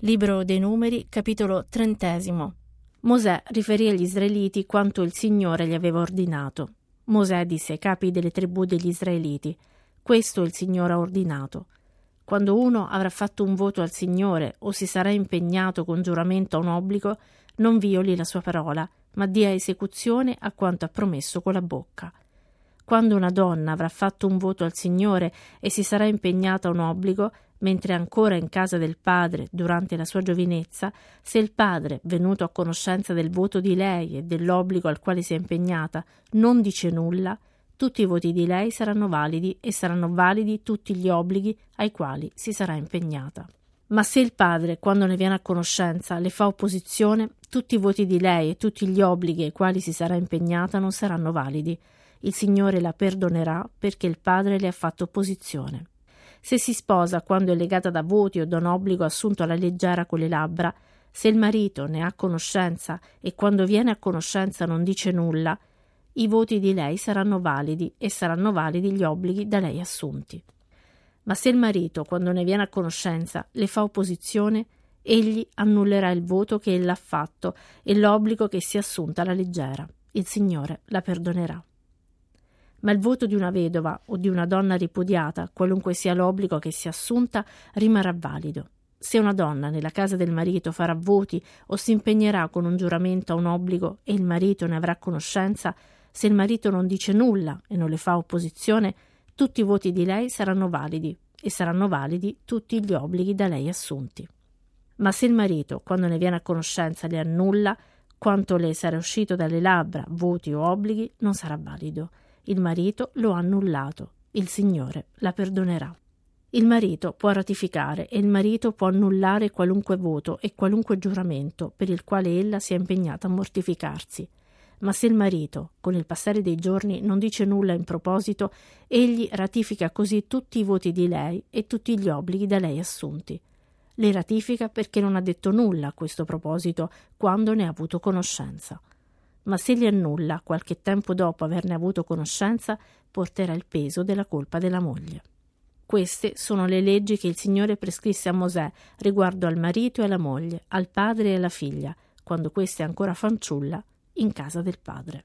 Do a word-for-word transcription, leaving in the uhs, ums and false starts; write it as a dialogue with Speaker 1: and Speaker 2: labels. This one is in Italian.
Speaker 1: Libro dei Numeri, capitolo trentesimo. Mosè riferì agli israeliti quanto il Signore gli aveva ordinato. Mosè disse ai capi delle tribù degli israeliti: questo il Signore ha ordinato. Quando uno avrà fatto un voto al Signore o si sarà impegnato con giuramento a un obbligo, non violi la sua parola, ma dia esecuzione a quanto ha promesso con la bocca. Quando una donna avrà fatto un voto al Signore e si sarà impegnata a un obbligo, mentre è ancora in casa del padre durante la sua giovinezza, se il padre, venuto a conoscenza del voto di lei e dell'obbligo al quale si è impegnata, non dice nulla, tutti i voti di lei saranno validi e saranno validi tutti gli obblighi ai quali si sarà impegnata. Ma se il padre, quando ne viene a conoscenza, le fa opposizione, tutti i voti di lei e tutti gli obblighi ai quali si sarà impegnata non saranno validi. Il Signore la perdonerà perché il padre le ha fatto opposizione. Se si sposa quando è legata da voti o da un obbligo assunto alla leggera con le labbra, se il marito ne ha conoscenza e quando viene a conoscenza non dice nulla, i voti di lei saranno validi e saranno validi gli obblighi da lei assunti. Ma se il marito, quando ne viene a conoscenza, le fa opposizione, egli annullerà il voto che ella ha fatto e l'obbligo che si è assunta alla leggera. Il Signore la perdonerà. Ma il voto di una vedova o di una donna ripudiata, qualunque sia l'obbligo che si è assunta, rimarrà valido. Se una donna nella casa del marito farà voti o si impegnerà con un giuramento a un obbligo e il marito ne avrà conoscenza, se il marito non dice nulla e non le fa opposizione, tutti i voti di lei saranno validi e saranno validi tutti gli obblighi da lei assunti. Ma se il marito, quando ne viene a conoscenza, le annulla, quanto le sarà uscito dalle labbra, voti o obblighi, non sarà valido. Il marito lo ha annullato, il Signore la perdonerà. Il marito può ratificare e il marito può annullare qualunque voto e qualunque giuramento per il quale ella si è impegnata a mortificarsi. Ma se il marito, con il passare dei giorni, non dice nulla in proposito, egli ratifica così tutti i voti di lei e tutti gli obblighi da lei assunti. Le ratifica perché non ha detto nulla a questo proposito quando ne ha avuto conoscenza. Ma se li annulla qualche tempo dopo averne avuto conoscenza, porterà il peso della colpa della moglie. Queste sono le leggi che il Signore prescrisse a Mosè riguardo al marito e alla moglie, al padre e alla figlia, quando questa è ancora fanciulla, in casa del padre.